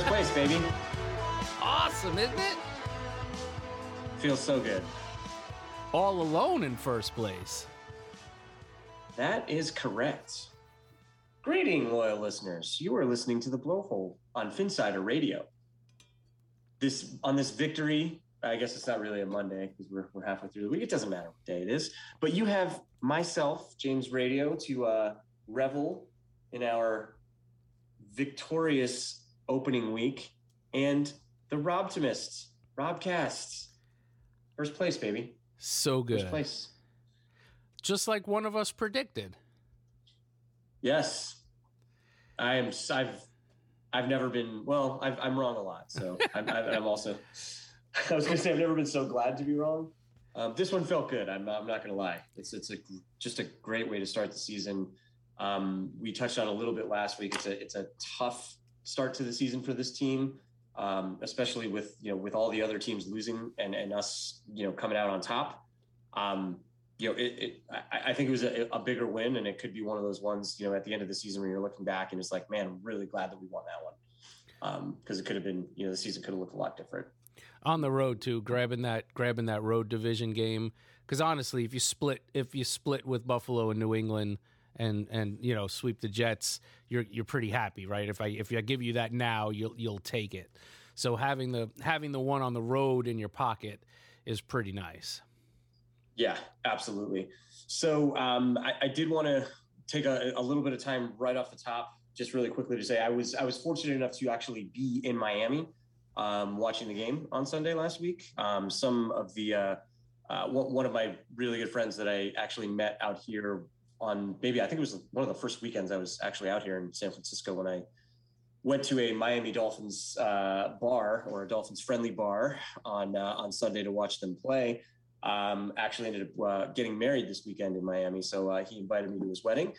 place, baby. Awesome, isn't it? Feels so good. All alone in first place. That is correct. Greeting, loyal listeners. You are listening to The Blowhole on Finsider Radio. On this victory, I guess it's not really a Monday because we're halfway through the week. It doesn't matter what day it is. But you have myself, James Radio, to revel in our victorious opening week, and the Robtimists, Robcasts. First place, baby. So good. First place. Just like one of us predicted. Yes. I've never been, well, I'm wrong a lot. So I'm also, I was going to say, I've never been so glad to be wrong. This one felt good. I'm not going to lie. It's just a great way to start the season. We touched on a little bit last week. It's a tough start to the season for this team, especially with all the other teams losing and us, coming out on top. I think it was a bigger win, and it could be one of those ones, at the end of the season where you're looking back and it's like, man, I'm really glad that we won that one. Because it could have been, the season could have looked a lot different. On the road too, grabbing that road division game. Because honestly, if you split with Buffalo and New England and sweep the Jets, you're pretty happy, right? If I give you that now, you'll take it. So having the one on the road in your pocket is pretty nice. Yeah, absolutely. So I did want to take a little bit of time right off the top, just really quickly to say I was fortunate enough to actually be in Miami watching the game on Sunday last week. Some of the one of my really good friends that I actually met out here on I think it was one of the first weekends I was actually out here in San Francisco when I went to a Miami Dolphins bar, or a Dolphins friendly bar on Sunday to watch them play. Actually ended up getting married this weekend in Miami. So he invited me to his wedding,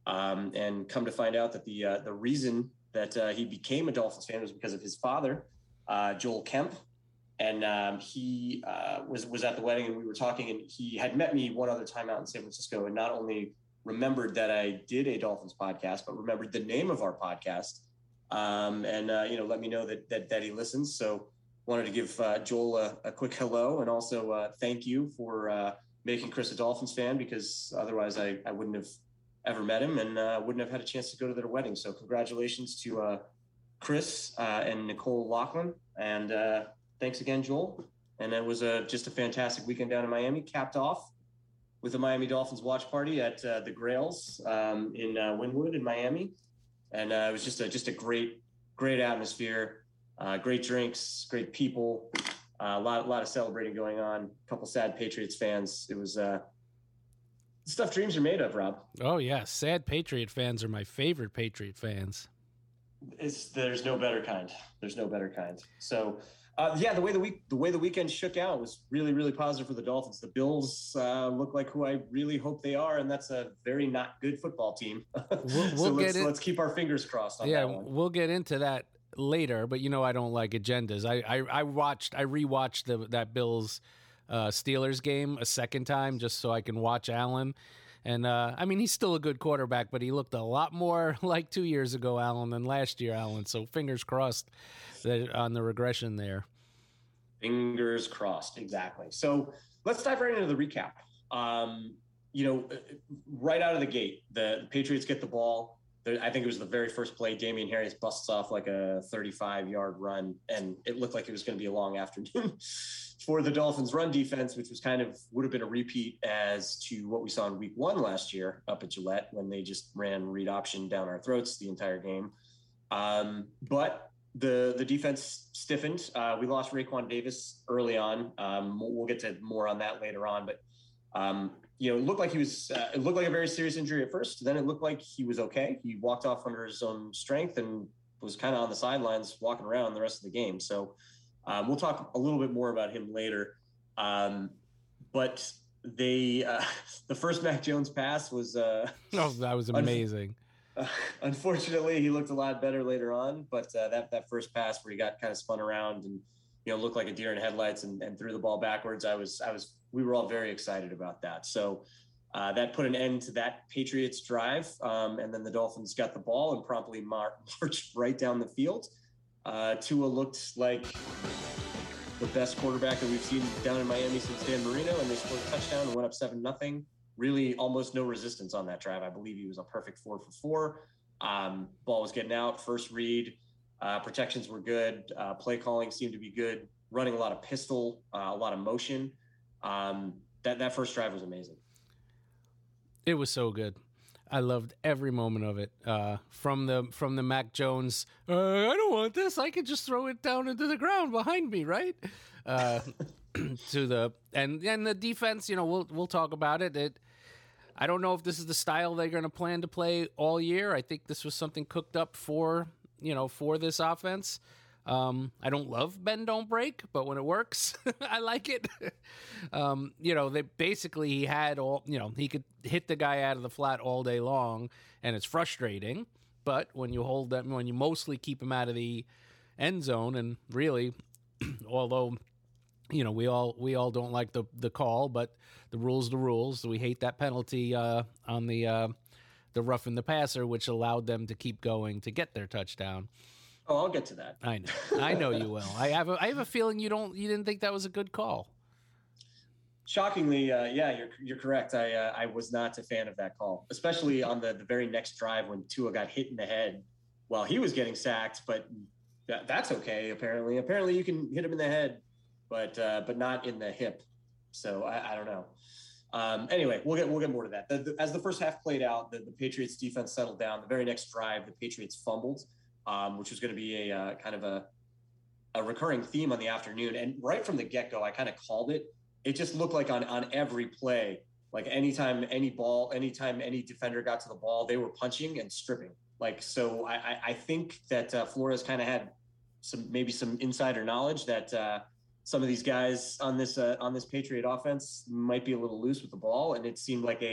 and come to find out that the reason that he became a Dolphins fan was because of his father, Joel Kemp. And he was at the wedding, and we were talking, and he had met me one other time out in San Francisco, and not only remembered that I did a Dolphins podcast, but remembered the name of our podcast, and let me know that he listens. So wanted to give Joel a quick hello, and also thank you for making Chris a Dolphins fan, because otherwise I wouldn't have ever met him and wouldn't have had a chance to go to their wedding. So congratulations to Chris and Nicole Laughlin, and thanks again, Joel. And it was just a fantastic weekend down in Miami, capped off with the Miami Dolphins watch party at the Grails in Wynwood in Miami. And it was just a great atmosphere. Great drinks, great people, a lot of celebrating going on. A couple sad Patriots fans. It was stuff dreams are made of, Rob. Oh yeah, sad Patriot fans are my favorite Patriot fans. There's no better kind. So the way the weekend shook out was really, really positive for the Dolphins. The Bills look like who I really hope they are, and that's a very not good football team. Let's keep our fingers crossed on that one. Yeah, we'll get into that later, but I don't like agendas. I rewatched that Bills Steelers game a second time just so I can watch Allen. And he's still a good quarterback, but he looked a lot more like 2 years ago Allen than last year Allen. So fingers crossed on the regression there. Fingers crossed, exactly. So let's dive right into the recap. Right out of the gate, the Patriots get the ball. I think it was the very first play. Damian Harris busts off like a 35-yard run, and it looked like it was going to be a long afternoon for the Dolphins' run defense, which would have been a repeat as to what we saw in Week 1 last year up at Gillette, when they just ran read option down our throats the entire game. But the defense stiffened. We lost Raekwon Davis early on. We'll get to more on that later on, but. It looked like it looked like a very serious injury at first. Then it looked like he was okay. He walked off under his own strength and was kind of on the sidelines walking around the rest of the game. So we'll talk a little bit more about him later. But the first Mac Jones pass was that was amazing. Unfortunately, he looked a lot better later on. But that first pass where he got kind of spun around and looked like a deer in headlights and threw the ball backwards, we were all very excited about that. So that put an end to that Patriots drive. And then the Dolphins got the ball and promptly marched right down the field. Tua looked like the best quarterback that we've seen down in Miami since Dan Marino, and they scored a touchdown and went up 7-0. Really almost no resistance on that drive. I believe he was a perfect 4 for 4. Ball was getting out, first read. Protections were good. Play calling seemed to be good. Running a lot of pistol, a lot of motion. That first drive was amazing. It was so good. I loved every moment of it. From the Mac Jones, I don't want this. I could just throw it down into the ground behind me, right? To the and the defense. We'll talk about it. I don't know if this is the style they're going to plan to play all year. I think this was something cooked up for this offense. I don't love bend don't break, but when it works, I like it. They basically he had all, he could hit the guy out of the flat all day long, and it's frustrating. But when you hold them, when you mostly keep him out of the end zone, and really, although we all don't like the call, but the rules. We hate that penalty on the roughing the passer, which allowed them to keep going to get their touchdown. Oh, I'll get to that. I know you will. I have a feeling you didn't think that was a good call. Shockingly, yeah, you're correct. I was not a fan of that call, especially on the very next drive when Tua got hit in the head while he was getting sacked. But that's okay. Apparently you can hit him in the head, but not in the hip. So I don't know. Anyway, we'll get more to that. As the first half played out, the Patriots defense settled down. The very next drive, the Patriots fumbled. Which was going to be a kind of a recurring theme on the afternoon. And right from the get-go, I kind of called it. It just looked like on every play, like anytime any defender got to the ball, they were punching and stripping. So I think that Flores kind of had some insider knowledge that some of these guys on this Patriot offense might be a little loose with the ball, and it seemed like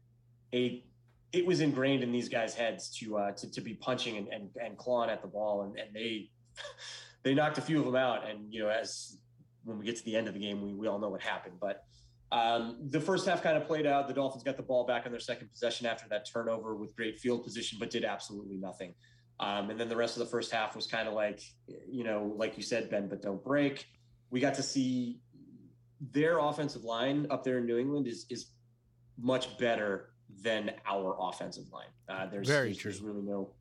it was ingrained in these guys' heads to be punching and clawing at the ball, and they knocked a few of them out. And as when we get to the end of the game, we all know what happened. But the first half kind of played out. The Dolphins got the ball back on their second possession after that turnover with great field position, but did absolutely nothing. And then the rest of the first half was kind of like you said, bend but don't break. We got to see their offensive line up there in New England is much better than our offensive line. There's really no,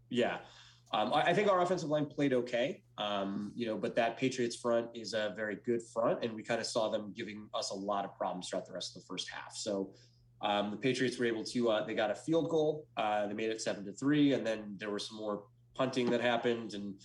I think our offensive line played okay, but that Patriots front is a very good front, and we kind of saw them giving us a lot of problems throughout the rest of the first half. So the Patriots were able to, they got a field goal, they made it 7-3, and then there was some more punting that happened, and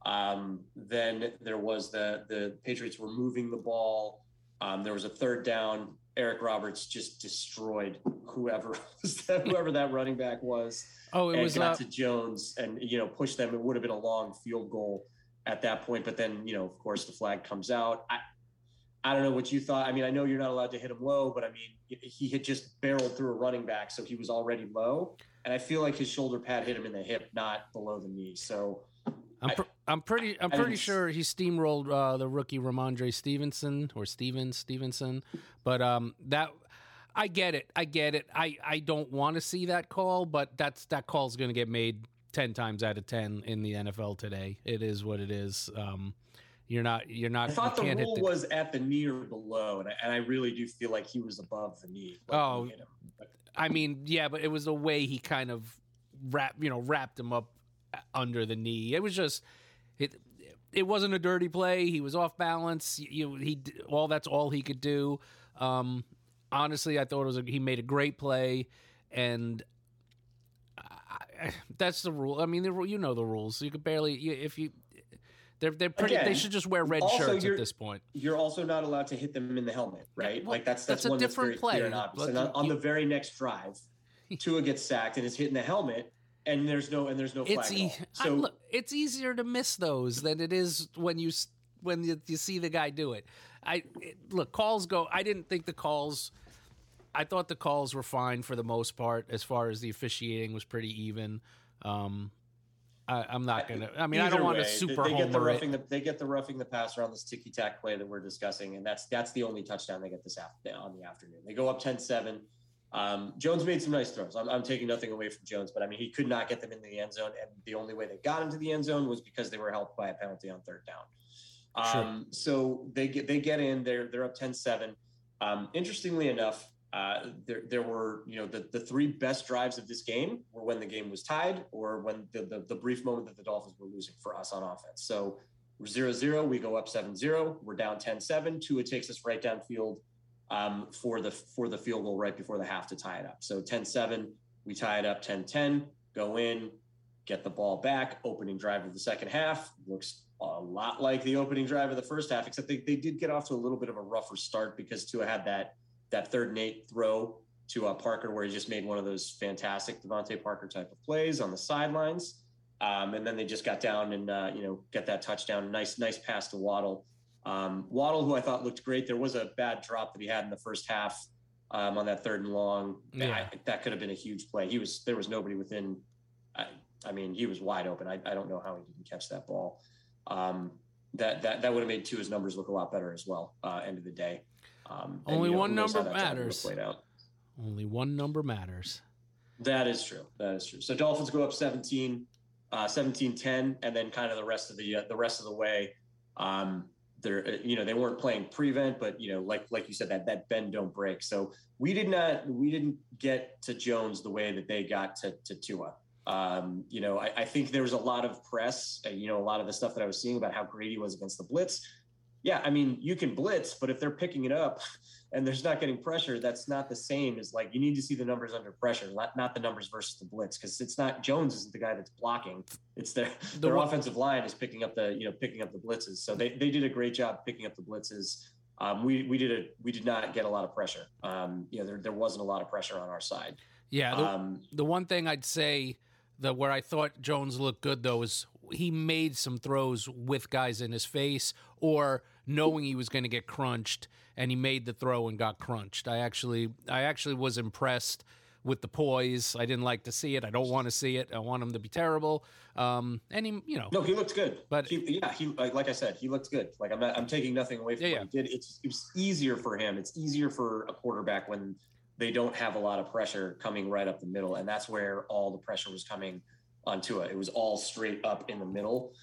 then there was the Patriots were moving the ball. There was a third down. Eric Roberts just destroyed whoever that running back was. Oh, it was got to Jones and pushed them. It would have been a long field goal at that point, but then of course the flag comes out. I don't know what you thought. I mean, I know you're not allowed to hit him low, but I mean, he had just barreled through a running back, so he was already low, and I feel like his shoulder pad hit him in the hip, not below the knee. So I'm pretty sure he steamrolled the rookie Ramondre Stevenson, but that I get it. I don't want to see that call, but that call's going to get made 10 times out of 10 in the NFL today. It is what it is. You're not. I thought the rule was at the knee or below, and I really do feel like he was above the knee. I mean, yeah, but it was the way he kind of wrapped him up under the knee. It was just it wasn't a dirty play. He was off balance. That's all he could do. Honestly, I thought he made a great play, and that's the rule. I mean, the rules. You could barely They're pretty. Again, they should just wear red shirts at this point. You're also not allowed to hit them in the helmet, right? Well, that's a one different that's very play. Clear and obvious. And on the very next drive, Tua gets sacked and is hitting the helmet, and there's no flag. Look, it's easier to miss those than it is when you see the guy do it. Calls go. I didn't think the calls. I thought the calls were fine for the most part, as far as the officiating was pretty even. I'm not gonna. I mean, I don't want to super homer it. They get the roughing the passer on this ticky-tack play that we're discussing, and that's the only touchdown they get on the afternoon. They go up 10-7. Jones made some nice throws. I'm taking nothing away from Jones, but I mean, he could not get them in the end zone, and the only way they got into the end zone was because they were helped by a penalty on third down. Sure. So they get in. They're up 10-7. Interestingly enough, there were, the three best drives of this game were when the game was tied or when the brief moment that the Dolphins were losing for us on offense. So we're 0-0. We go up 7-0. We're down 10-7. Tua takes us right downfield for the field goal right before the half to tie it up. So 10-7, we tie it up 10-10, go in, get the ball back. Opening drive of the second half looks a lot like the opening drive of the first half, except they did get off to a little bit of a rougher start because Tua had that 3rd and 8 throw to Parker where he just made one of those fantastic Devontae Parker type of plays on the sidelines. And then they just got down and, get that touchdown. Nice pass to Waddle. Waddle, who I thought looked great. There was a bad drop that he had in the first half on that 3rd and long. Yeah. That could have been a huge play. There was nobody within. I mean, he was wide open. I don't know how he didn't catch that ball. That would have made Tua's numbers look a lot better as well. End of the day. Only one number matters. Only one number matters. That is true. So Dolphins go up 17-10, and then kind of the rest of the way. They weren't playing prevent, but like you said, that bend don't break. So we didn't get to Jones the way that they got to Tua. I think there was a lot of press, a lot of the stuff that I was seeing about how great he was against the blitz. Yeah, I mean, you can blitz, but if they're picking it up and there's not getting pressure, that's not the same as you need to see the numbers under pressure, not the numbers versus the blitz, because it's not Jones isn't the guy that's blocking. It's their offensive line is picking up the blitzes. So they did a great job picking up the blitzes. We did not get a lot of pressure. There wasn't a lot of pressure on our side. Yeah. The one thing I'd say that where I thought Jones looked good though is he made some throws with guys in his face or knowing he was going to get crunched, and he made the throw and got crunched. I actually was impressed with the poise. I didn't like to see it. I don't want to see it. I want him to be terrible. And he, No, he looked good. But he like I said, he looked good. I'm taking nothing away from what he did. It was easier for him. It's easier for a quarterback when they don't have a lot of pressure coming right up the middle, and that's where all the pressure was coming onto it. It was all straight up in the middle.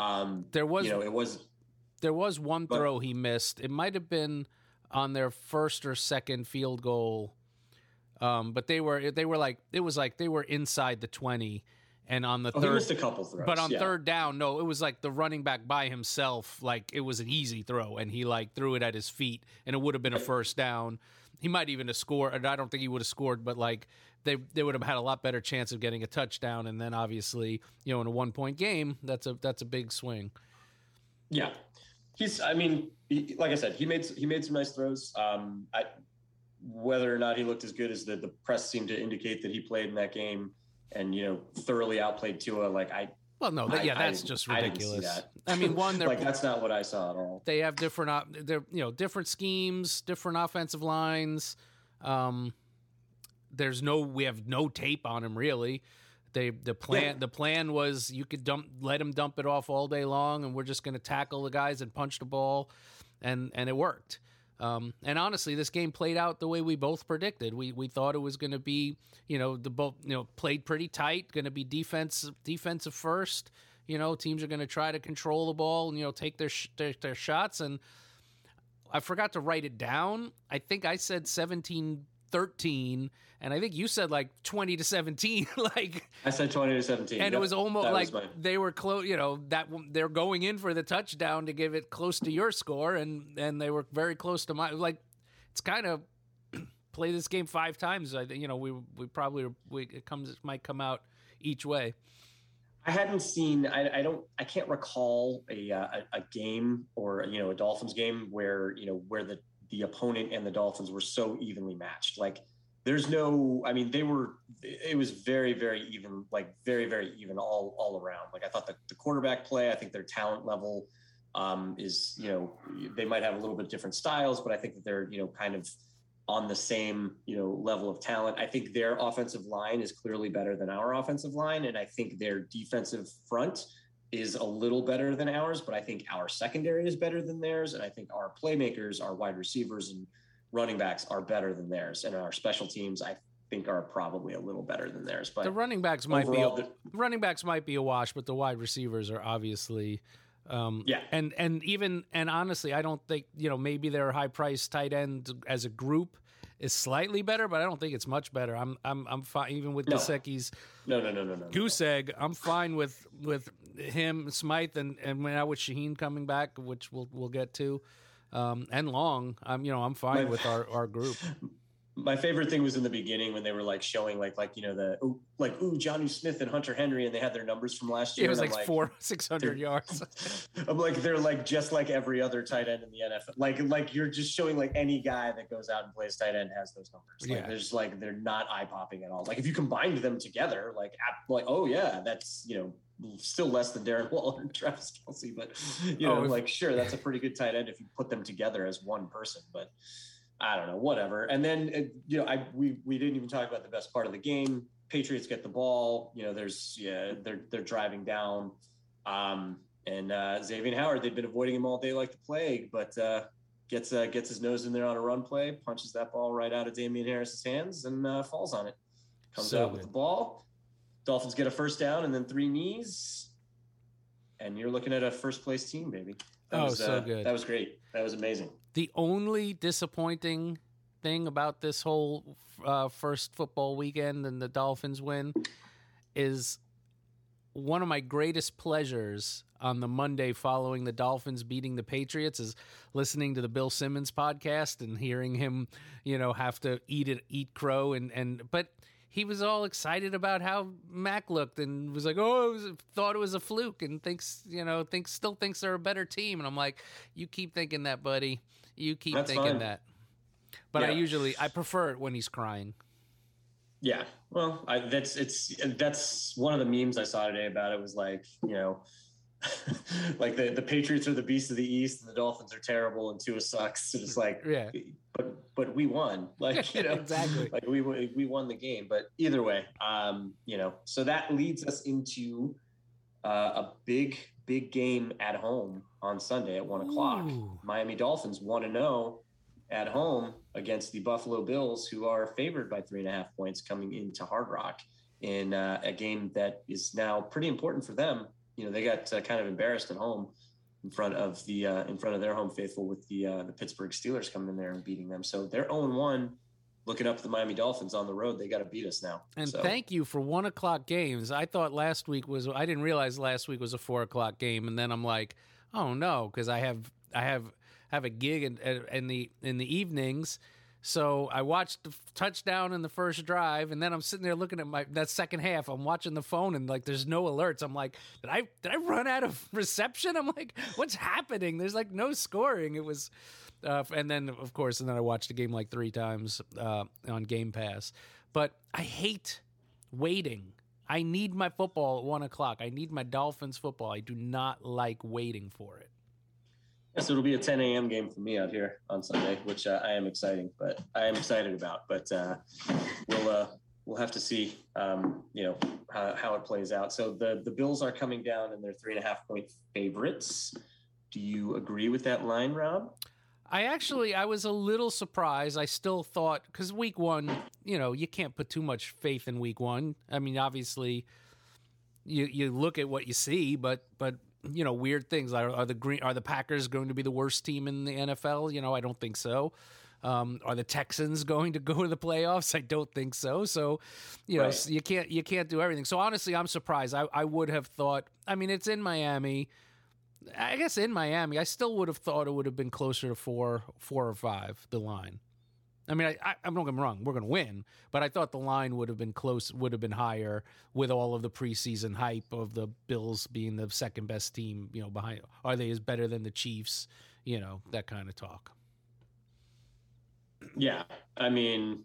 There was one throw he missed. It might have been on their first or second field goal, but they were inside the 20, and on the third, he missed a couple throws. But on third down, no, it was like the running back by himself. It was an easy throw, and he threw it at his feet, and it would have been a first down. He might even have scored. I don't think he would have scored, but they would have had a lot better chance of getting a touchdown. And then obviously, in a 1-point game, that's a big swing. Yeah, like I said, he made some nice throws. Whether or not he looked as good as the press seemed to indicate that he played in that game, and thoroughly outplayed Tua. That's just ridiculous. I mean, that's not what I saw at all. They have different schemes, different offensive lines. We have no tape on him really. The plan was you could let him dump it off all day long, and we're just going to tackle the guys and punch the ball, and it worked. And honestly, this game played out the way we both predicted. We thought it was going to be, played pretty tight, going to be defensive first. Teams are going to try to control the ball and, take their shots. And I forgot to write it down. I think I said 17-13, and I think you said 20-17. I said 20-17, and it was almost they were close. That they're going in for the touchdown to give it close to your score, and they were very close to my. It's kind of play this game 5 times. I think we probably might come out each way. I hadn't seen. I can't recall a game or a Dolphins game where the opponent and the Dolphins were so evenly matched. There's no. I mean, it was very, very even. Very, very even all around. I thought the quarterback play. I think their talent level is. They might have a little bit different styles, but I think that they're kind of on the same, level of talent. I think their offensive line is clearly better than our offensive line. And I think their defensive front is a little better than ours, but I think our secondary is better than theirs. And I think our playmakers, our wide receivers and running backs are better than theirs, and our special teams, I think, are probably a little better than theirs. But the running backs might be a wash, but the wide receivers are obviously. And honestly, I don't think, maybe their high price tight end as a group is slightly better, but I don't think it's much better. I'm fine even with Gesicki's goose egg. I'm fine with him, Smythe, and now with Shaheen coming back, which we'll get to, and Long. I'm fine with our group. My favorite thing was in the beginning when they were like showing Jonnu Smith and Hunter Henry, and they had their numbers from last year. It was like 600 yards. I'm like, they're like just like every other tight end in the NFL. Like you're just showing like any guy that goes out and plays tight end has those numbers. There's like they're not eye popping at all. Like if you combined them together, like oh yeah, that's still less than Darren Waller and Travis Kelce, but sure, that's a pretty good tight end if you put them together as one person, but. I don't know, whatever. And then, we didn't even talk about the best part of the game. Patriots get the ball, they're driving down. And Xavier Howard, they've been avoiding him all day like the plague, but gets his nose in there on a run play, punches that ball right out of Damian Harris's hands and falls on it. Comes out with the ball. Dolphins get a first down and then 3 knees. And you're looking at a first place team, baby. That was so good. That was great. That was amazing. The only disappointing thing about this whole first football weekend and the Dolphins win is one of my greatest pleasures on the Monday following the Dolphins beating the Patriots is listening to the Bill Simmons podcast and hearing him, have to eat crow but he was all excited about how Mac looked and was like, thought it was a fluke and still thinks they're a better team. And I'm like, you keep thinking that, buddy. You keep thinking that. But I prefer it when he's crying. Yeah. Well, that's one of the memes I saw today about it was like, like the Patriots are the beast of the East and the Dolphins are terrible and Tua sucks. And it's like, but we won, exactly. Like we won the game, but either way, so that leads us into a big game at home on Sunday at 1:00. Ooh. Miami Dolphins 1-0 at home against the Buffalo Bills, who are favored by 3.5 points coming into Hard Rock in a game that is now pretty important for them. They got kind of embarrassed at home in front of their home faithful with the Pittsburgh Steelers coming in there and beating them. So they're 0-1. Looking up the Miami Dolphins on the road, they got to beat us now. And thank you for 1:00 games. I thought I didn't realize last week was a 4:00 game, and then I'm like, oh no, because I have a gig in the evenings. So I watched the touchdown in the first drive, and then I'm sitting there looking at that second half. I'm watching the phone, and like there's no alerts. I'm like, did I run out of reception? I'm like, what's happening? There's like no scoring. It was, and then of course, I watched the game like 3 times on Game Pass. But I hate waiting. I need my football at 1:00. I need my Dolphins football. I do not like waiting for it. Yes, it'll be a 10 a.m. game for me out here on Sunday, which I am excited about. But we'll have to see, how it plays out. So the Bills are coming down and they're 3.5 point favorites. Do you agree with that line, Rob? I was a little surprised. I still thought, because week 1, you can't put too much faith in week 1. I mean, obviously, you look at what you see, but weird things. Are the Packers going to be the worst team in the NFL? I don't think so. Are the Texans going to go to the playoffs? I don't think so. So, right. you can't do everything. So honestly, I'm surprised. I would have thought. I mean, it's in Miami. I guess in Miami, I still would have thought it would have been closer to 4 or 5. The line. I mean, I'm not getting me wrong. We're going to win, but I thought the line would have been close, would have been higher with all of the preseason hype of the Bills being the second best team. Behind, are they as better than the Chiefs? That kind of talk. Yeah, I mean,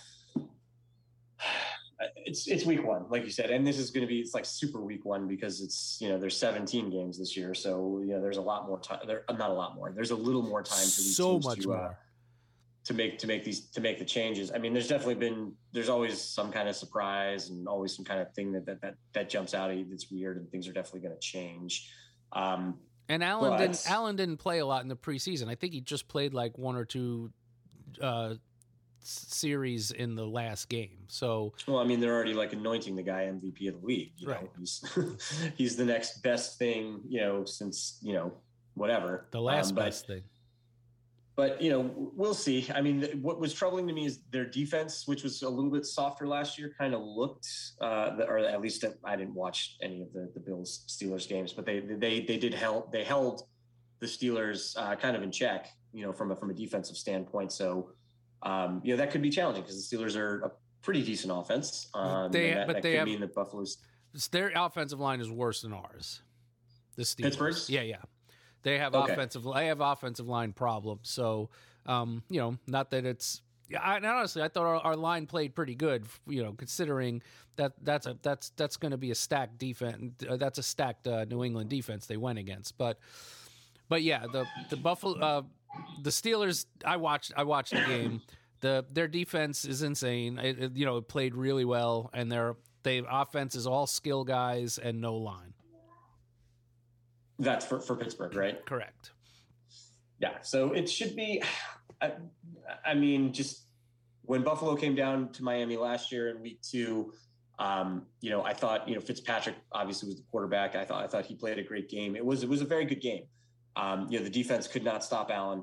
it's week 1, like you said, and this is going to be it's like super week 1 because it's there's 17 games this year, so there's a lot more time. Not a lot more. There's a little more time for these so teams much more. To make the changes. I mean, there's always some kind of surprise and always some kind of thing that jumps out at you that's weird, and things are definitely going to change. And Allen didn't play a lot in the preseason. I think he just played like 1 or 2 series in the last game. So, well, I mean, they're already like anointing the guy MVP of the league. You right. know, he's the next best thing, you know, since, you know, whatever. The last best thing. But, you know, we'll see. I mean, what was troubling to me is their defense, which was a little bit softer last year, kind of looked, or at least I didn't watch any of the Bills Steelers games, but they held the Steelers kind of in check, you know, from a defensive standpoint. So, you know, that could be challenging because the Steelers are a pretty decent offense. That could mean that Buffalo's their offensive line is worse than ours. The Steelers. Pittsburgh's? Yeah. They have offensive line problems. So, you know, not that it's. Honestly, I thought our line played pretty good. You know, considering that's going to be a stacked defense. That's a stacked New England defense they went against. But yeah, the Buffalo, the Steelers. I watched the game. Their defense is insane. It played really well, and their offense is all skill guys and no line. That's for Pittsburgh, right? Correct. Yeah. So it should be, I mean, just when Buffalo came down to Miami last year in week 2, you know, I thought, you know, Fitzpatrick obviously was the quarterback. I thought he played a great game. It was a very good game. You know, the defense could not stop Allen.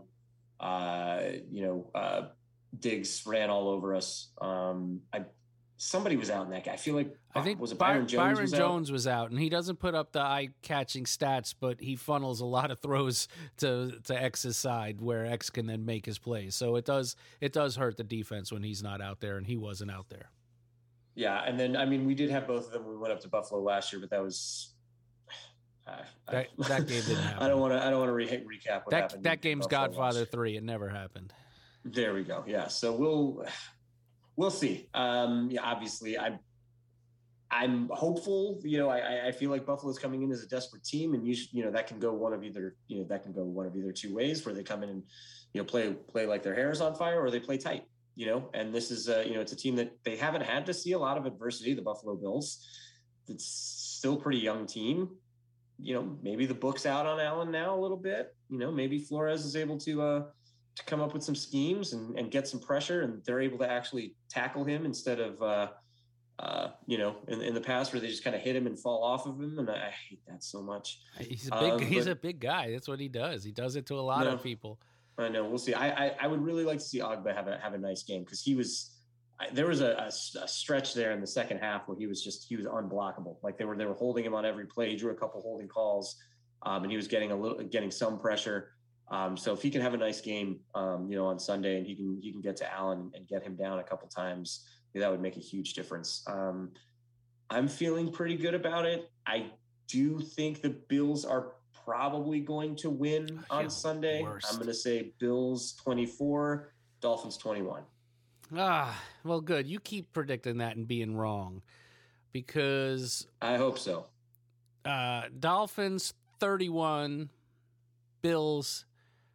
Diggs ran all over us. Somebody was out in that game. I feel like was it Byron Jones? Byron Jones was out, and he doesn't put up the eye-catching stats, but he funnels a lot of throws to X's side where X can then make his plays. So it does hurt the defense when he's not out there, and he wasn't out there. Yeah, and then I mean we did have both of them when we went up to Buffalo last year, but that was that game didn't happen. I don't want to recap what happened. That game's Godfather 3. It never happened. There we go. Yeah, so we'll see. Yeah, obviously, I'm hopeful. You know, I feel like Buffalo's coming in as a desperate team, and that can go one of either two ways, where they come in and play like their hair is on fire, or they play tight. You know, and this is it's a team that they haven't had to see a lot of adversity. The Buffalo Bills. It's still a pretty young team. You know, maybe the book's out on Allen now a little bit. You know, maybe Flores is able to come up with some schemes and get some pressure, and they're able to actually tackle him instead of, in the past where they just kind of hit him and fall off of him. And I hate that so much. He's a big guy. That's what he does. He does it to a lot of people. I know. We'll see. I would really like to see Ogba have a nice game, because there was a stretch there in the second half where he was unblockable. Like they were holding him on every play. He drew a couple holding calls, and he was getting some pressure. So if he can have a nice game, on Sunday, and he can get to Allen and get him down a couple times, that would make a huge difference. I'm feeling pretty good about it. I do think the Bills are probably going to win on Sunday. Worst. I'm going to say Bills 24, Dolphins 21. Well, good. You keep predicting that and being wrong, because I hope so. Dolphins 31, Bills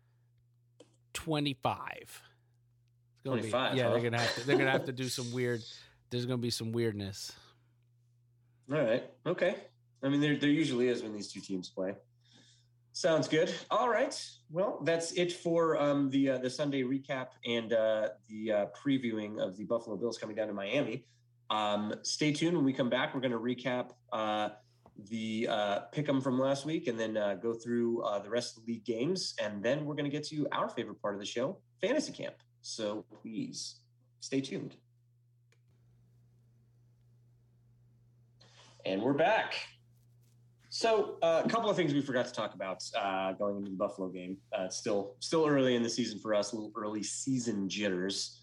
25. 25. Yeah, they're gonna have to do some weird. There's gonna be some weirdness. All right. Okay. I mean, there usually is when these two teams play. Sounds good. All right. Well, that's it for the Sunday recap and the previewing of the Buffalo Bills coming down to Miami. Stay tuned. When we come back, we're going to recap the pick'em from last week, and then go through the rest of the league games, and then we're going to get to our favorite part of the show, Fantasy Camp. So please stay tuned. And we're back. So a couple of things we forgot to talk about going into the Buffalo game. It's still early in the season for us, a little early season jitters.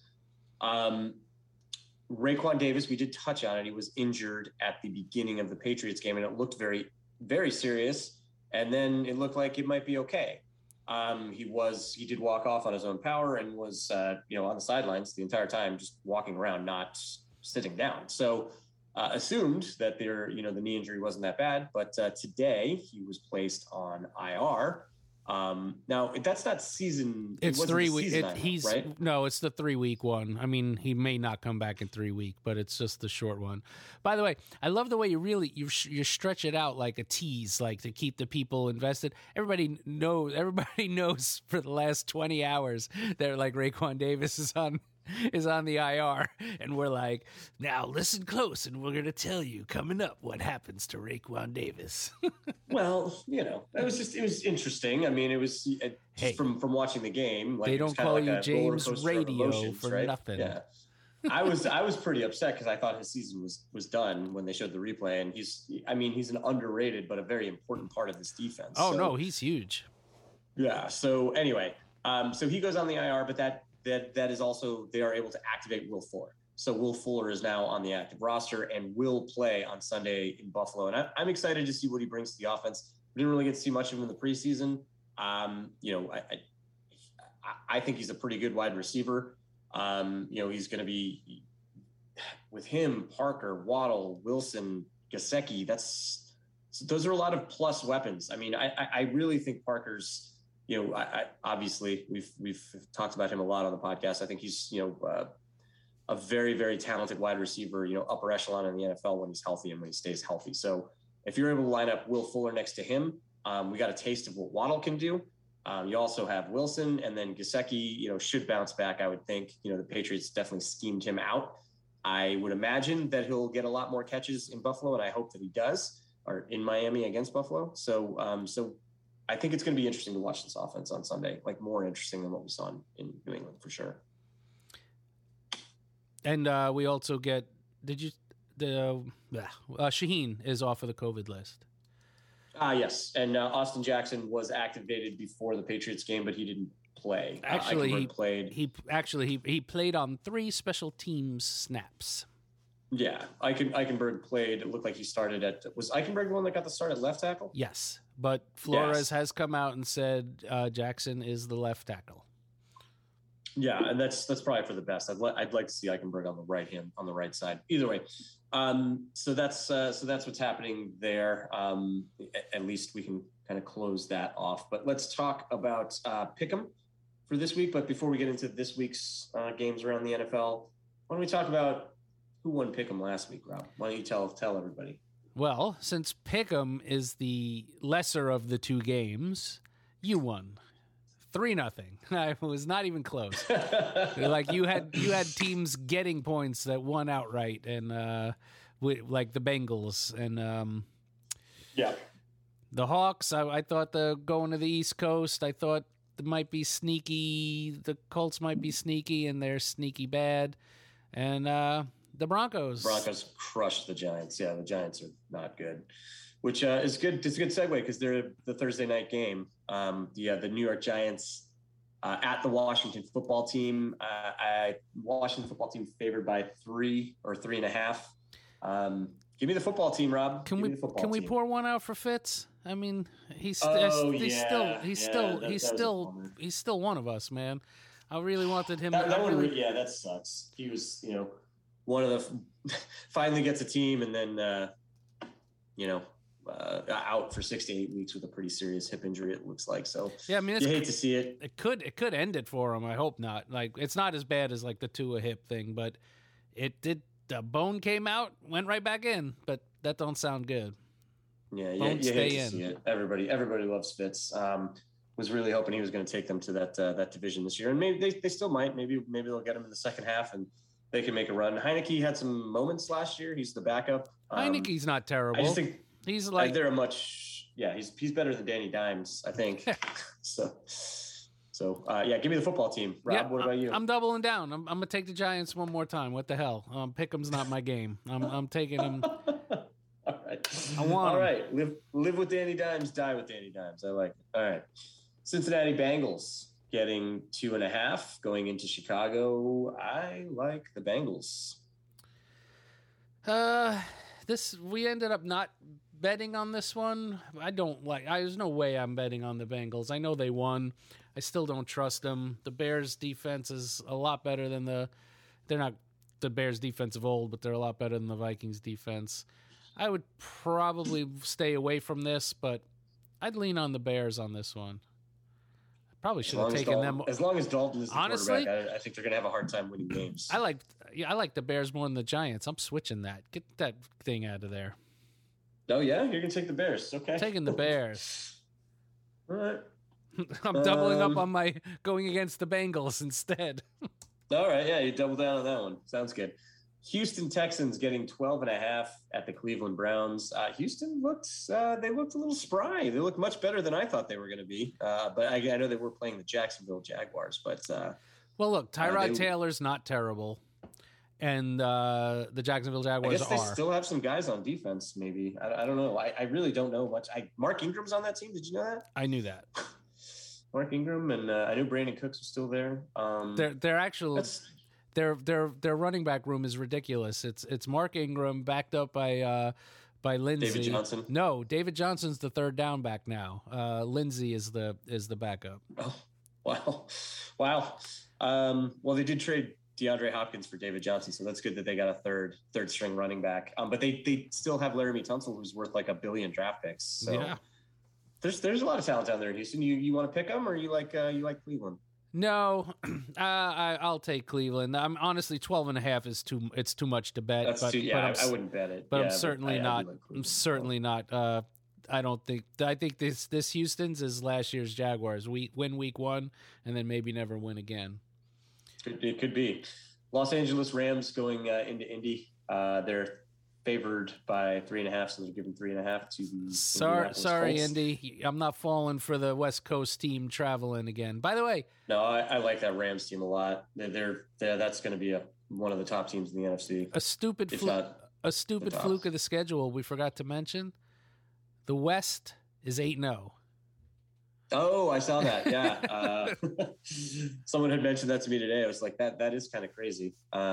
Raekwon Davis, we did touch on it. He was injured at the beginning of the Patriots game, and it looked very, very serious. And then it looked like it might be okay. He did walk off on his own power and was, on the sidelines the entire time, just walking around, not sitting down. So assumed that the knee injury wasn't that bad, but today he was placed on IR. Now that's not season. It's 3 weeks. Right? No, it's the 3-week one. I mean, he may not come back in 3 weeks, but it's just the short one. By the way, I love the way you stretch it out like a tease, like to keep the people invested. Everybody knows for the last 20 hours that like Raekwon Davis is on the IR, and we're like, now listen close, and we're gonna tell you coming up what happens to Raekwon Davis. Well, it was interesting. I mean, it was from watching the game. Like, they don't call you James Radio emotions, for right? nothing. Yeah, I was pretty upset because I thought his season was done when they showed the replay, and he's an underrated but a very important part of this defense. Oh, no, he's huge. Yeah. So anyway, so he goes on the IR, but that is also, they are able to activate Will Fuller. So Will Fuller is now on the active roster and will play on Sunday in Buffalo. And I'm excited to see what he brings to the offense. We didn't really get to see much of him in the preseason. I think he's a pretty good wide receiver. He's going to be with him, Parker, Waddle, Wilson, Gesicki. Those are a lot of plus weapons. I mean, I really think Parker's, obviously we've talked about him a lot on the podcast. I think he's, a very, very talented wide receiver, upper echelon in the NFL when he's healthy and when he stays healthy. So if you're able to line up Will Fuller next to him, we got a taste of what Waddle can do. You also have Wilson, and then Gesicki, should bounce back, I would think. The Patriots definitely schemed him out. I would imagine that he'll get a lot more catches in Buffalo, and I hope that he does, or in Miami against Buffalo. So I think it's going to be interesting to watch this offense on Sunday, like more interesting than what we saw in New England for sure. And we also get, Shaheen is off of the COVID list. Yes. And Austin Jackson was activated before the Patriots game, but he didn't play. Actually, he played on 3 special teams snaps. Yeah. Eichenberg played. It looked like he started was Eichenberg the one that got the start at left tackle? Yes. But Flores has come out and said Jackson is the left tackle. Yeah, and that's probably for the best. I'd like to see Eichenberg on the right side. Either way, so that's what's happening there. At least we can kind of close that off. But let's talk about Pick'em for this week. But before we get into this week's games around the NFL, why don't we talk about who won Pick'em last week, Rob? Why don't you tell everybody? Well, since Pick'em is the lesser of the 2 games, you won. 3-0. I was not even close. Like you had teams getting points that won outright, and like the Bengals and the Hawks. I thought going to the East Coast. I thought it might be sneaky. The Colts might be sneaky, and they're sneaky bad. And the Broncos. Broncos crushed the Giants. Yeah, the Giants are not good. Which is good. It's a good segue because they're the Thursday night game. The New York Giants at the Washington football team. Washington football team favored by 3 or 3.5. Give me the football team, Rob. Can we pour one out for Fitz? I mean, he's still one of us, man. I really wanted him. That sucks. He was, one of the finally gets a team and then out for 6 to 8 weeks with a pretty serious hip injury, it looks like. So yeah, I mean, you hate to see it. It could end it for him. I hope not. Like, it's not as bad as like the Tua hip thing, but it did. The bone came out, went right back in, but that don't sound good. Yeah, you hate to see it. Everybody loves Fitz. Was really hoping he was going to take them to that division this year, and maybe they still might. Maybe they'll get him in the second half and they can make a run. Heineke had some moments last year. He's the backup. Heineke's not terrible. I just think he's like he's better than Danny Dimes, I think. so give me the football team. Rob, what about you? I'm doubling down. I'm gonna take the Giants one more time. What the hell? Pick'em's not my game. I'm taking him. All right. I want All right. Live with Danny Dimes, die with Danny Dimes. I like it. All right. Cincinnati Bengals getting 2.5 going into Chicago. I like the Bengals. We ended up not betting on this one. There's no way I'm betting on the Bengals. I know they won. I still don't trust them. The Bears defense is a lot better than they're not the Bears defense of old, but they're a lot better than the Vikings defense. I would probably stay away from this, but I'd lean on the Bears on this one. Probably should have taken them. As long as Dalton is the honestly, quarterback, I think they're going to have a hard time winning games. I like the Bears more than the Giants. I'm switching that. Get that thing out of there. Oh, yeah? You're going to take the Bears. Okay. I'm taking the Bears. All right. I'm doubling up on my going against the Bengals instead. All right. Yeah, you double down on that one. Sounds good. Houston Texans getting 12.5 at the Cleveland Browns. Houston they looked a little spry. They looked much better than I thought they were going to be. But I know they were playing the Jacksonville Jaguars. But well, look, Tyrod Taylor's not terrible, and the Jacksonville Jaguars they still have some guys on defense. Maybe I don't know. I really don't know much. Mark Ingram's on that team. Did you know that? I knew that. Mark Ingram, and I knew Brandon Cooks was still there. They're actually. Their running back room is ridiculous. It's Mark Ingram backed up by Lindsey. David Johnson. No, David Johnson's the third down back now. Lindsey is the backup. Oh, wow. Well, they did trade DeAndre Hopkins for David Johnson, so that's good that they got a third string running back. But they still have Laramie Tunsil, who's worth like $1 billion draft picks. So yeah. There's a lot of talent down there in Houston. You want to pick them, or you like Cleveland? No, I'll take Cleveland. I'm honestly 12.5 is too much to bet. That's too. Yeah, I wouldn't bet it. But I'm certainly not. I'm certainly not. I think this Houston's is last year's Jaguars. We win week 1 and then maybe never win again. It could be. Los Angeles Rams going into Indy. They're favored by 3.5, so they're giving 3.5 to the sorry Indy, I'm not falling for the West Coast team traveling again. By the way, no, I like that Rams team a lot. That's going to be one of the top teams in the NFC. A stupid fluke of the schedule we forgot to mention. The West is 8-0. Oh, I saw that. Yeah, someone had mentioned that to me today. I was like, that is kind of crazy.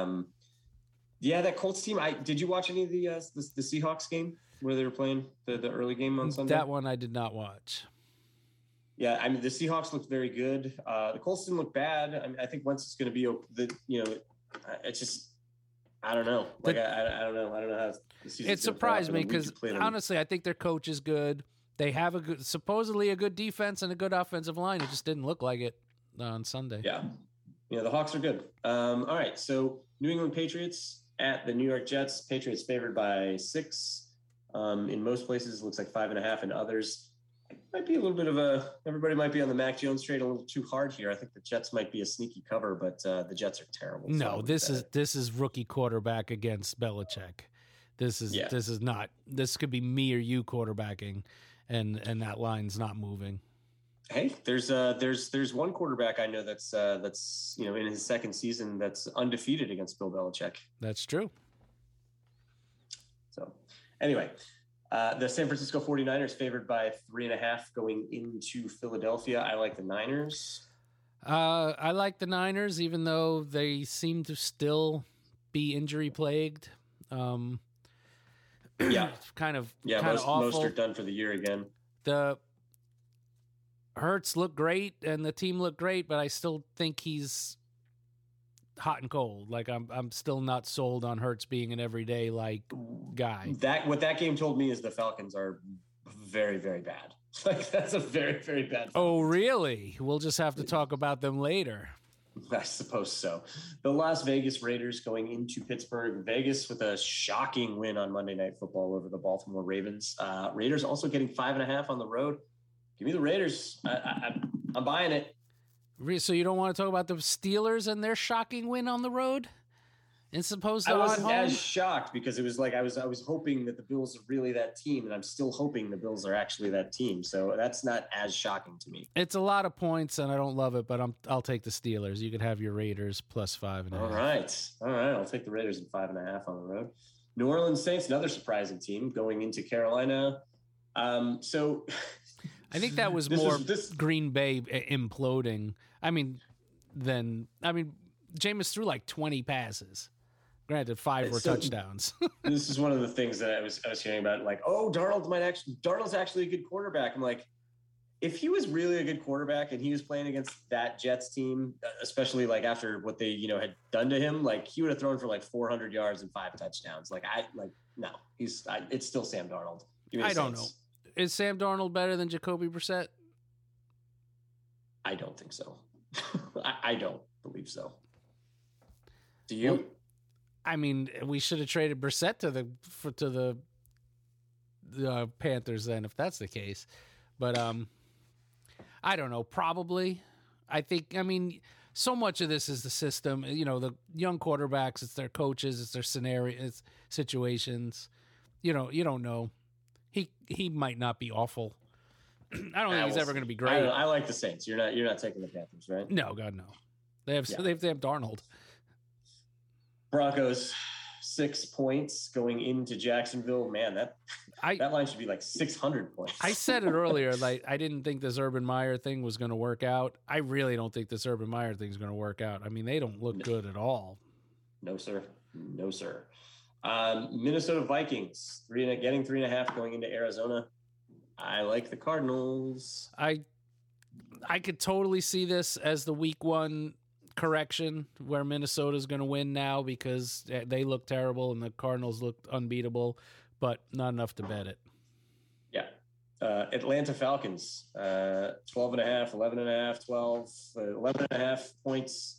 Yeah, that Colts team. Did you watch any of the Seahawks game where they were playing the early game on Sunday? That one I did not watch. Yeah, I mean the Seahawks looked very good. The Colts didn't look bad. I mean, I think once it's going to be it's just I don't know. Like I don't know. I don't know how the season. It surprised me because honestly, I think their coach is good. They have supposedly a good defense and a good offensive line. It just didn't look like it on Sunday. Yeah, the Hawks are good. All right, so New England Patriots at the New York Jets. Patriots favored by 6. In most places, it looks like 5.5. In others, it might be a little bit of everybody might be on the Mac Jones trade a little too hard here. I think the Jets might be a sneaky cover, but the Jets are terrible. No, this is rookie quarterback against Belichick. This is not. This could be me or you quarterbacking, and that line's not moving. Hey, there's one quarterback I know that's in his second season that's undefeated against Bill Belichick. That's true. So anyway, the San Francisco 49ers favored by 3.5 going into Philadelphia. I like the Niners. I like the Niners, even though they seem to still be injury plagued. Yeah, kind of awful. Most are done for the year again. The Hurts looked great and the team looked great, but I still think he's hot and cold. Like I'm still not sold on Hurts being an everyday guy. What that game told me is the Falcons are very, very bad. Like that's a very, very bad. Oh, really? We'll just have to talk about them later. I suppose so. The Las Vegas Raiders going into Pittsburgh. Vegas with a shocking win on Monday Night Football over the Baltimore Ravens. Raiders also getting 5.5 on the road. Give me the Raiders. I'm buying it. So you don't want to talk about the Steelers and their shocking win on the road? And supposed to I wasn't as shocked because it was like I was hoping that the Bills are really that team, and I'm still hoping the Bills are actually that team. So that's not as shocking to me. It's a lot of points, and I don't love it, but I'll take the Steelers. You could have your Raiders plus 5.5. All right. I'll take the Raiders at 5.5 on the road. New Orleans Saints, another surprising team going into Carolina. So I think that was Green Bay imploding. I mean, Jameis threw like 20 passes. Granted, 5 were touchdowns. This is one of the things that I was hearing about. Like, Darnold's actually a good quarterback. I'm like, if he was really a good quarterback and he was playing against that Jets team, especially like after what they had done to him, like he would have thrown for like 400 yards and 5 touchdowns. No, it's still Sam Darnold. I don't know. Is Sam Darnold better than Jacoby Brissett? I don't think so. I don't believe so. Do you? Well, I mean, we should have traded Brissett to the Panthers then, if that's the case. But I don't know. Probably. I think. I mean, so much of this is the system. You know, the young quarterbacks. It's their coaches. It's their scenario. It's situations. You don't know. He might not be awful. I don't think he's ever going to be great. I like the Saints. You're not taking the Panthers, right? No, God, no. They have Darnold. Broncos 6 points going into Jacksonville. Man, that line should be like 600 points. I said it earlier. Like, I didn't think this Urban Meyer thing was going to work out. I really don't think this Urban Meyer thing is going to work out. I mean, they don't look good at all. No, sir. No, sir. Minnesota Vikings getting 3.5 going into Arizona. I like the Cardinals. I could totally see this as the week 1 correction where Minnesota's going to win now because they look terrible and the Cardinals looked unbeatable, but not enough to bet it. Yeah. Atlanta Falcons, 12.5, 11.5, 12, 11.5 points.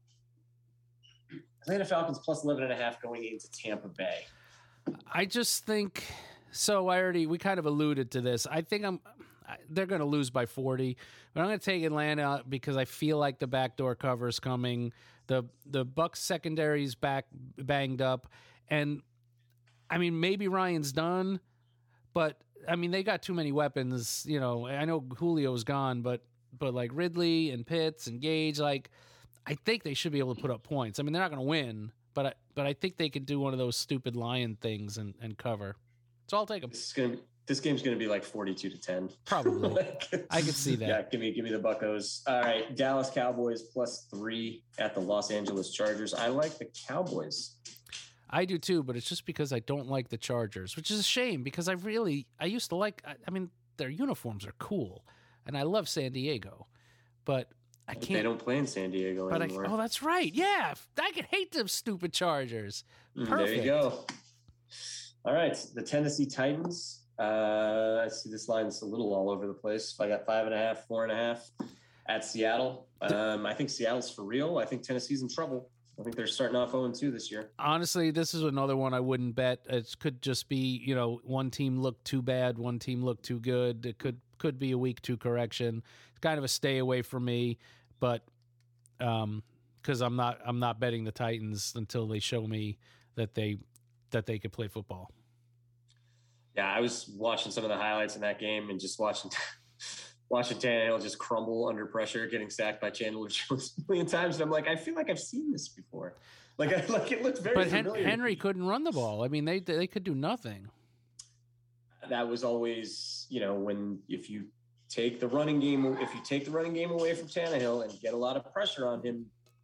Atlanta Falcons plus 11.5 going into Tampa Bay. I just think so. We kind of alluded to this. I think they're going to lose by 40, but I'm going to take Atlanta because I feel like the backdoor cover is coming. The Bucs secondary's banged up, and I mean maybe Ryan's done, but I mean they got too many weapons. You know, I know Julio's gone, but like Ridley and Pitts and Gage, like I think they should be able to put up points. I mean they're not going to win, but I think they could do one of those stupid Lion things and cover. So I'll take them. This game's going to be like 42-10. Probably. I could see that. Yeah, give me the Buccos. All right, Dallas Cowboys plus 3 at the Los Angeles Chargers. I like the Cowboys. I do too, but it's just because I don't like the Chargers, which is a shame because I used to like, I mean, their uniforms are cool and I love San Diego, but I can't. They don't play in San Diego anymore. Oh, that's right. Yeah. I could hate them stupid Chargers. Perfect. There you go. All right, the Tennessee Titans. I see this line's a little all over the place. I got 5.5, 4.5 at Seattle. I think Seattle's for real. I think Tennessee's in trouble. I think they're starting off 0-2 this year. Honestly, this is another one I wouldn't bet. It could just be, you know, one team looked too bad, one team looked too good. It could be a week 2 correction. It's kind of a stay away from me, but because I'm not betting the Titans until they show me that they could play football. Yeah, I was watching some of the highlights in that game and just watching Tannehill just crumble under pressure, getting sacked by Chandler Jones a million times. And I'm like, I feel like I've seen this before. Like it looked very familiar. But Henry couldn't run the ball. I mean, they could do nothing. That was always, you know, if you take the running game away from Tannehill and get a lot of pressure on him,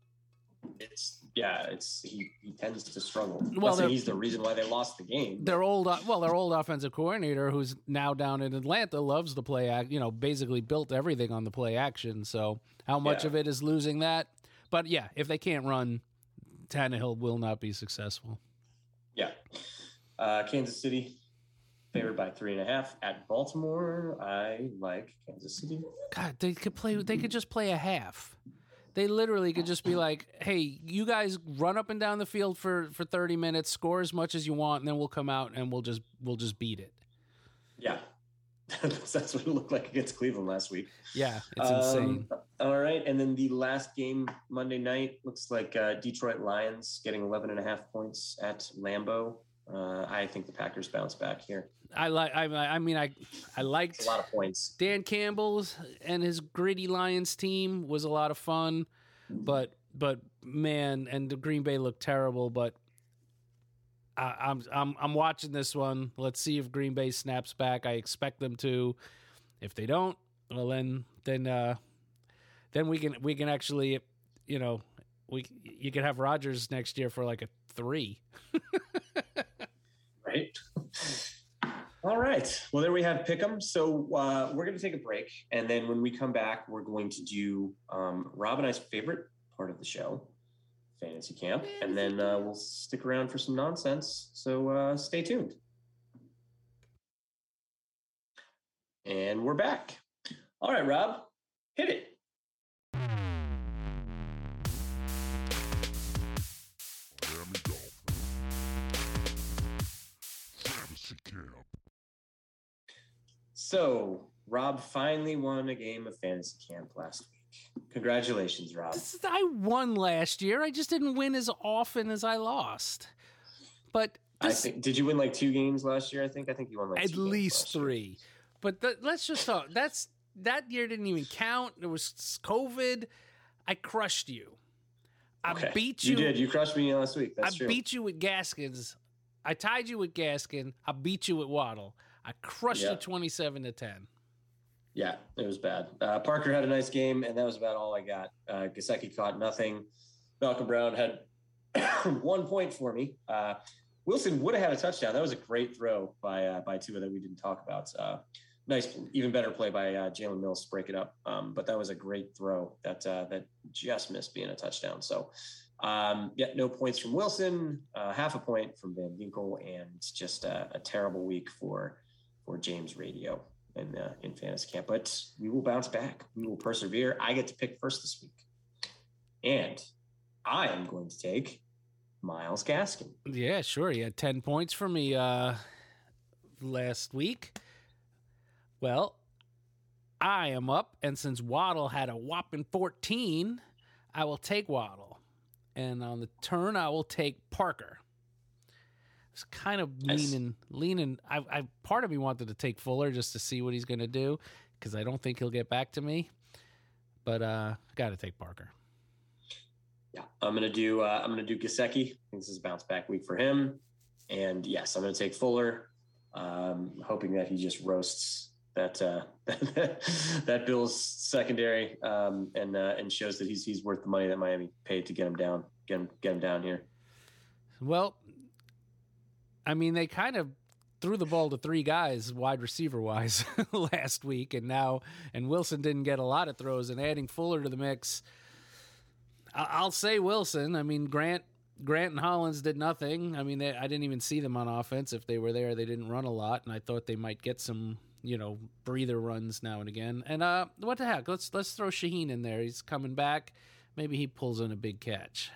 he tends to struggle. Well, he's the reason why they lost the game. Their old offensive coordinator, who's now down in Atlanta, loves the play act. You know, basically built everything on the play action. So how much of it is losing that? But yeah, if they can't run, Tannehill will not be successful. Yeah, Kansas City favored by 3.5 at Baltimore. I like Kansas City. God, they could just play a half. They literally could just be like, hey, you guys run up and down the field for 30 minutes, score as much as you want, and then we'll come out and we'll just beat it. Yeah. That's what it looked like against Cleveland last week. Yeah, it's insane. All right. And then the last game Monday night looks like Detroit Lions getting 11.5 points at Lambeau. I think the Packers bounce back here. I liked a lot of points. Dan Campbell's and his gritty Lions team was a lot of fun, but man, and the Green Bay looked terrible. But I'm watching this one. Let's see if Green Bay snaps back. I expect them to. If they don't, well then we can actually, you know, you can have Rodgers next year for like a 3. Right. All right. Well, there we have Pick'em. So we're going to take a break. And then when we come back, we're going to do Rob and I's favorite part of the show, Fantasy Camp. And then we'll stick around for some nonsense. So stay tuned. And we're back. All right, Rob, hit it. So Rob finally won a game of fantasy camp last week. Congratulations, Rob. I won last year. I just didn't win as often as I lost. But did you win like 2 games last year? I think you won like at least 3. But let's just talk. That year didn't even count. It was COVID. I crushed you. I beat you. You did. You crushed me last week. That's true. I beat you with Gaskins. I tied you with Gaskin. I beat you with Waddle. I crushed you 27-10. Yeah, it was bad. Parker had a nice game, and that was about all I got. Gesicki caught nothing. Malcolm Brown had 1 point for me. Wilson would have had a touchdown. That was a great throw by Tua that we didn't talk about. Nice, even better play by Jalen Mills to break it up. But that was a great throw that just missed being a touchdown. So, no points from Wilson, half a point from Van Ginkel, and just a terrible week for James Radio in fantasy camp. But we will bounce back. We will persevere. I get to pick first this week. And I am going to take Myles Gaskin. Yeah, sure. He had 10 points for me last week. Well, I am up, and since Waddle had a whopping 14, I will take Waddle. And on the turn, I will take Parker. I was kind of leaning. I part of me wanted to take Fuller just to see what he's going to do, because I don't think he'll get back to me. But got to take Parker. Yeah, I'm gonna do Gesicki. I think this is a bounce back week for him. And yes, I'm gonna take Fuller, hoping that he just roasts that that Bills secondary and shows that he's worth the money that Miami paid to get him down here. Well, I mean, they kind of threw the ball to 3 guys wide receiver wise last week, and Wilson didn't get a lot of throws, and adding Fuller to the mix, I'll say Wilson. I mean, Grant and Hollins did nothing. I mean, I didn't even see them on offense. If they were there, they didn't run a lot, and I thought they might get some, breather runs now and again. And what the heck? Let's throw Shaheen in there. He's coming back. Maybe he pulls in a big catch.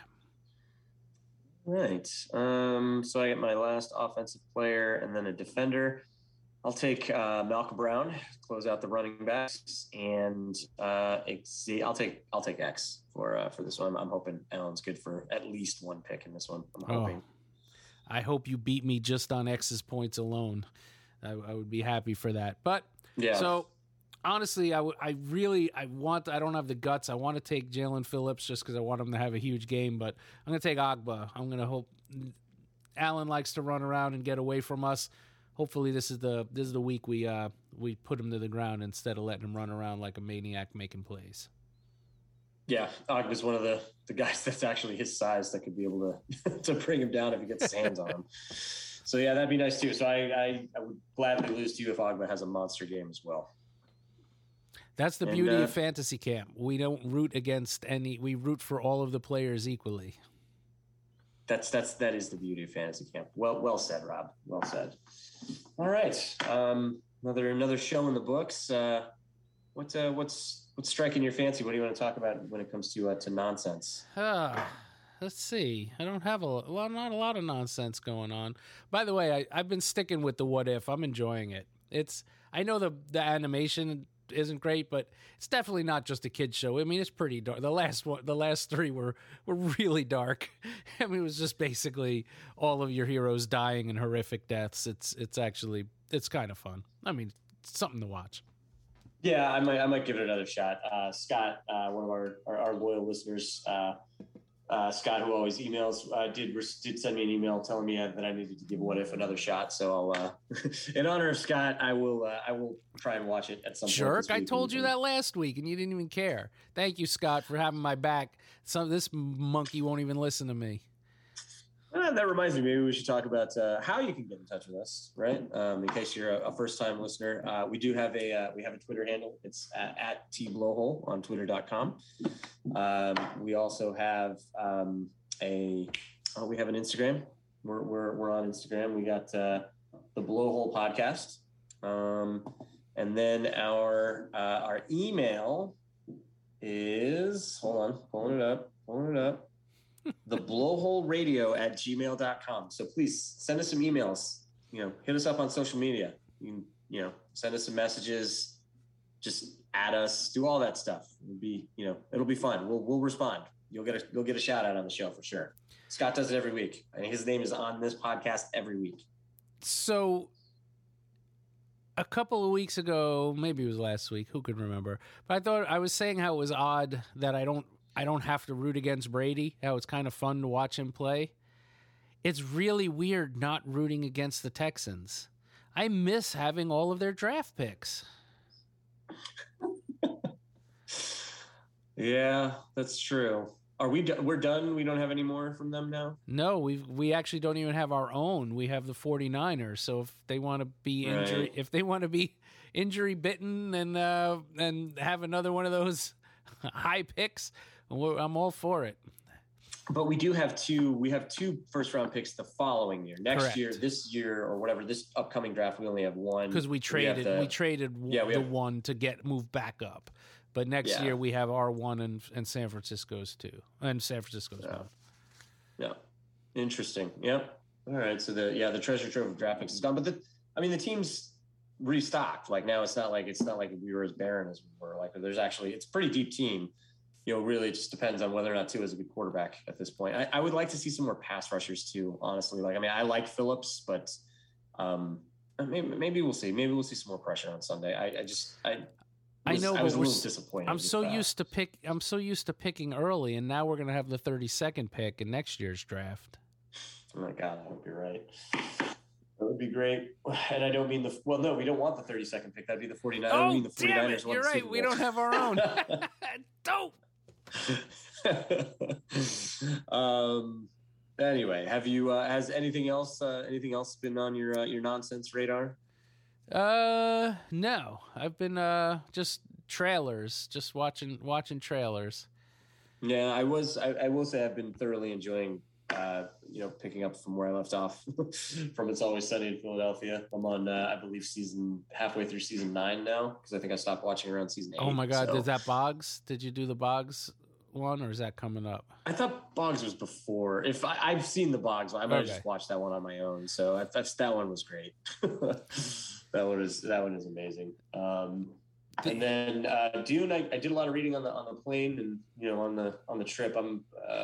Right. So I get my last offensive player and then a defender. I'll take Malcolm Brown, close out the running backs, and I'll take X for this one. I'm hoping Allen's good for at least 1 pick in this one. I'm hoping. I hope you beat me just on X's points alone. I would be happy for that. But yeah. So honestly, I don't have the guts. I want to take Jalen Phillips just because I want him to have a huge game. But I'm going to take Agba. I'm going to hope Allen likes to run around and get away from us. Hopefully this is the week we put him to the ground instead of letting him run around like a maniac making plays. Yeah, Agba's one of the guys that's actually his size that could be able to bring him down if he gets his hands on him. So yeah, that'd be nice too. So I would gladly lose to you if Agba has a monster game as well. That's the beauty of fantasy camp. We don't root against any. We root for all of the players equally. That is the beauty of fantasy camp. Well said, Rob. Well said. All right, another show in the books. What's striking your fancy? What do you want to talk about when it comes to nonsense? Let's see. I don't have not a lot of nonsense going on. By the way, I've been sticking with the what if. I'm enjoying it. I know the animation isn't great, but it's definitely not just a kid's show. I mean, it's pretty dark. The last 3 were really dark. I mean, it was just basically all of your heroes dying in horrific deaths. It's kind of fun. I mean, it's something to watch. Yeah, I might give it another shot. Scott, one of our loyal listeners, Scott, who always emails, did send me an email telling me that I needed to give What If another shot. So I'll, in honor of Scott, I will try and watch it at some point. Jerk! I told you that last week, and you didn't even care. Thank you, Scott, for having my back. This monkey won't even listen to me. That reminds me, maybe we should talk about how you can get in touch with us, right? In case you're a first-time listener, we do have a Twitter handle. It's at tblowhole on twitter.com. We also have we have an Instagram. We're on Instagram. We got the Blowhole Podcast, and then our email is, hold on, pulling it up. The blowholeradio@gmail.com. So please send us some emails. Hit us up on social media. You can send us some messages, just add us, do all that stuff. It'll be fun. We'll respond. You'll get a shout out on the show for sure. Scott does it every week. I think his name is on this podcast every week. So a couple of weeks ago, maybe it was last week, who could remember? But I thought I was saying how it was odd that I don't have to root against Brady, how it's kind of fun to watch him play. It's really weird not rooting against the Texans. I miss having all of their draft picks. Yeah, that's true. We're done? We don't have any more from them now? No, we actually don't even have our own. We have the 49ers. So if they want to be injury bitten and have another one of those high picks, I'm all for it. But we do have two. We have 2 first-round picks the following year. Next year, this year, or whatever, this upcoming draft, we only have one. Because we traded one to move back up. But next year we have our one and San Francisco's 2, and San Francisco's 1. Yeah, interesting. Yep. All right. So the treasure trove of draft picks is gone. But the team's restocked. Like now, it's not like we were as barren as we were. Like it's a pretty deep team. Really, it just depends on whether or not Tua is a good quarterback at this point. I would like to see some more pass rushers too. Honestly, I like Phillips, but maybe we'll see. Maybe we'll see some more pressure on Sunday. I was a little disappointed. I'm so used to picking early, and now we're going to have the 32nd pick in next year's draft. Oh my God, I hope you're right. That would be great. And I don't mean no, we don't want the 32nd pick. That'd be the 49ers. Oh, I mean the 49ers damn it. You're right. We don't have our own. Dope. Anyway, have you has anything else been on your nonsense radar? No. I've been just trailers, just watching trailers. Yeah, I will say I've been thoroughly enjoying picking up from where I left off from It's Always Sunny in Philadelphia. I'm on I believe halfway through season 9 now, because I think I stopped watching around season 8. Oh my God, is that Boggs? Did you do the Boggs one, or is that coming up? I thought Boggs was before. If I've seen the Boggs one, I might have just watched that one on my own. So that one was great. that one is amazing. And then Dune, I did a lot of reading on the plane, and on the trip. I'm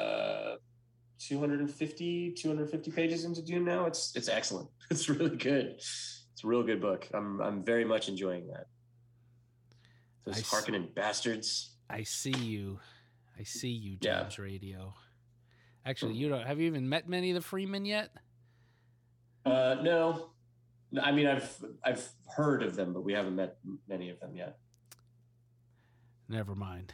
250 pages into Dune now. It's excellent. It's really good. It's a real good book. I'm very much enjoying that. Those Harkonnen bastards. I see you, James Radio. Actually, have you even met many of the Freemen yet? No. I mean, I've heard of them, but we haven't met many of them yet. Never mind.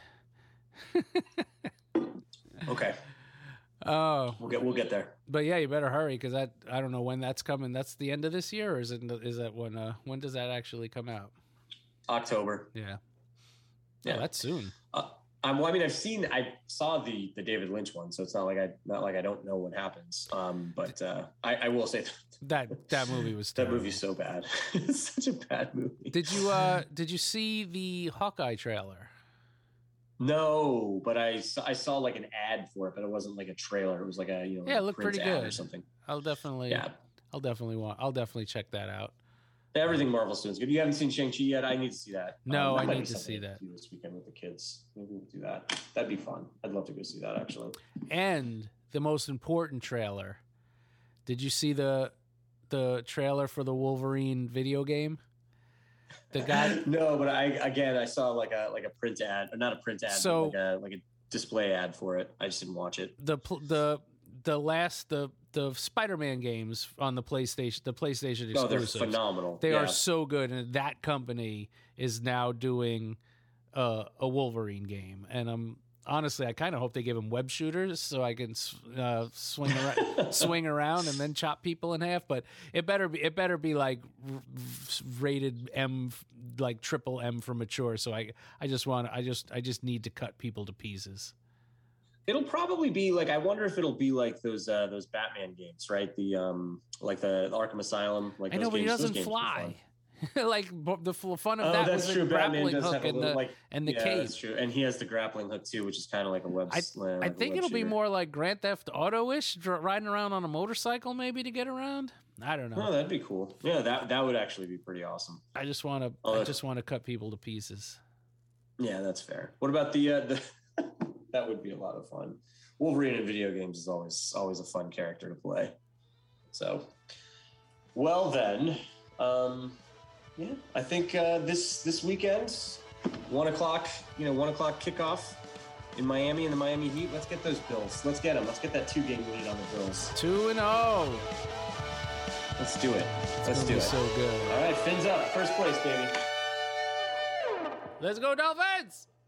Okay. Oh, we'll get there. But yeah, you better hurry, because I don't know when that's coming. That's the end of this year, or is that when does that actually come out? October. Yeah. Yeah, that's soon. I saw the David Lynch one, so it's not like I don't know what happens. But I will say that movie was terrible. That movie's so bad. It's such a bad movie. Did you see the Hawkeye trailer? No, but I saw like an ad for it, but it wasn't like a trailer. It was like a it looked pretty good or something. I'll definitely check that out. Everything Marvel's doing is good. You haven't seen Shang-Chi yet? I need to see that. No, I need to see that this weekend with the kids. Maybe we'll do that. That'd be fun. I'd love to go see that, actually. And the most important trailer. Did you see the trailer for the Wolverine video game? The guy. No, but I saw like a print ad, or not a print ad, but like a display ad for it. I just didn't watch it. The Spider-Man games on the PlayStation exclusives. Oh, they're phenomenal. They are so good, and that company is now doing a Wolverine game. And honestly, I kind of hope they give him web shooters so I can swing around and then chop people in half. But it better be like rated M, like triple M for mature. So I just need to cut people to pieces. It'll probably be like, I wonder if it'll be like those Batman games, right? The like the Arkham Asylum. Like I know, but he doesn't fly. Like the fun of that that's was true. the grappling hook have a little, and the yeah, cape. That's true. And he has the grappling hook too, which is kind of like a web. I think it'll be more like Grand Theft Auto-ish, riding around on a motorcycle maybe to get around. I don't know. Oh, that'd be cool. Yeah, that would actually be pretty awesome. I just want to cut people to pieces. Yeah, that's fair. What about the that would be a lot of fun. Wolverine in video games is always a fun character to play. So, well then, yeah, I think this weekend, 1 o'clock, 1 o'clock kickoff in Miami in the Miami Heat. Let's get those Bills. Let's get them. Let's get that 2-game lead on the Bills. 2-0. Let's do it. Let's do it. So good. All right, fins up. First place, baby. Let's go, Dolphins!